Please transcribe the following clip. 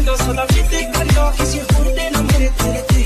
solo que te cargo y si jurde no me